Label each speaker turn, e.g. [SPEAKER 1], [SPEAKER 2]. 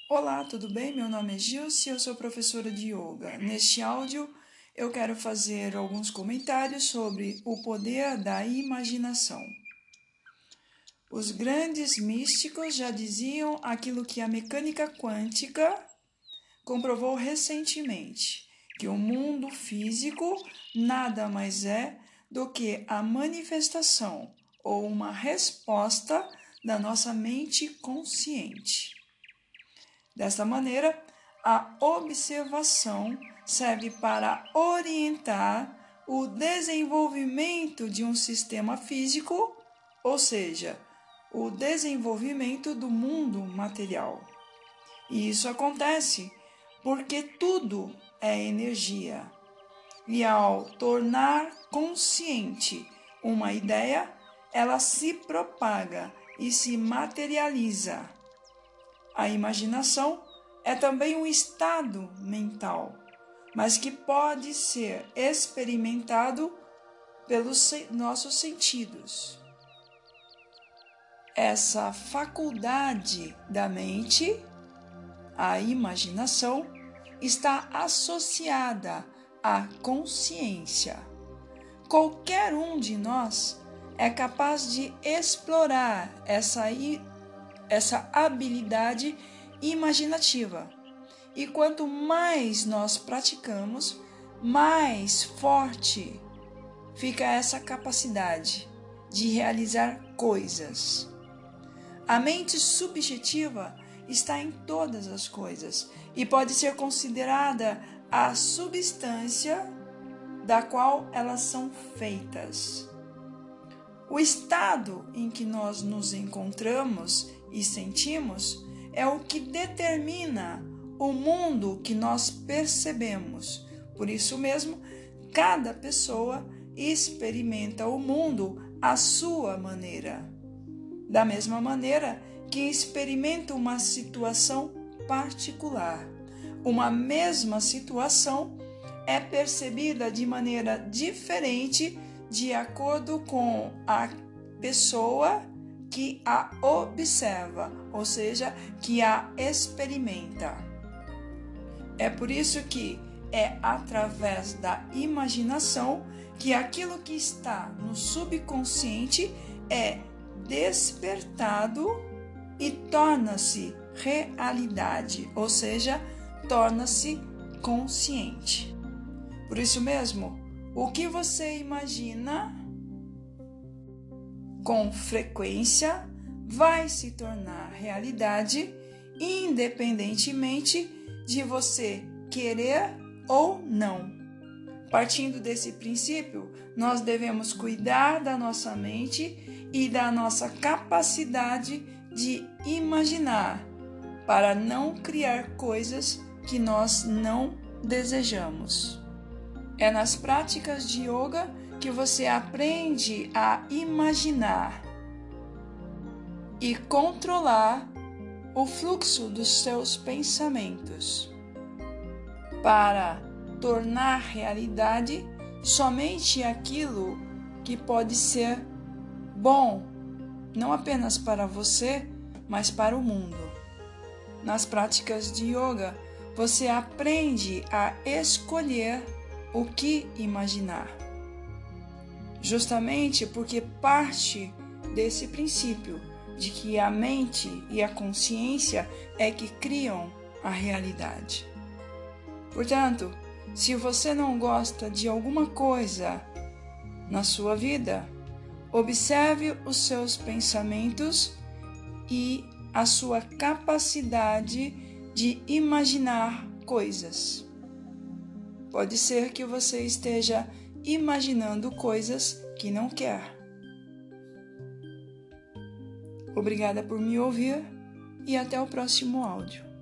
[SPEAKER 1] Olá, tudo bem? Meu nome é Gilce, eu sou professora de Yoga. Neste áudio, eu quero fazer alguns comentários sobre o poder da imaginação. Os grandes místicos já diziam aquilo que a mecânica quântica comprovou recentemente, que o mundo físico nada mais é do que a manifestação ou uma resposta da nossa mente consciente. Desta maneira, a observação serve para orientar o desenvolvimento de um sistema físico, ou seja, o desenvolvimento do mundo material. E isso acontece porque tudo é energia. E ao tornar consciente uma ideia, ela se propaga e se materializa. A imaginação é também um estado mental, mas que pode ser experimentado pelos nossos sentidos. Essa faculdade da mente, a imaginação, está associada à consciência. Qualquer um de nós é capaz de explorar essa habilidade imaginativa. E quanto mais nós praticamos, mais forte fica essa capacidade de realizar coisas. A mente subjetiva está em todas as coisas e pode ser considerada a substância da qual elas são feitas. O estado em que nós nos encontramos e sentimos é o que determina o mundo que nós percebemos. Por isso mesmo, cada pessoa experimenta o mundo à sua maneira. Da mesma maneira que experimenta uma situação particular. Uma mesma situação é percebida de maneira diferente de acordo com a pessoa que a observa, ou seja, que a experimenta. É por isso que é através da imaginação que aquilo que está no subconsciente é despertado e torna-se realidade, ou seja, torna-se consciente. Por isso mesmo, o que você imagina com frequência vai se tornar realidade, independentemente de você querer ou não. Partindo desse princípio, nós devemos cuidar da nossa mente e da nossa capacidade de imaginar, para não criar coisas que nós não desejamos. É nas práticas de yoga que você aprende a imaginar e controlar o fluxo dos seus pensamentos para tornar realidade somente aquilo que pode ser bom, não apenas para você, mas para o mundo. Nas práticas de yoga, você aprende a escolher o que imaginar. Justamente porque parte desse princípio de que a mente e a consciência é que criam a realidade. Portanto, se você não gosta de alguma coisa na sua vida, observe os seus pensamentos e a sua capacidade de imaginar coisas. Pode ser que você esteja imaginando coisas que não quer. Obrigada por me ouvir e até o próximo áudio.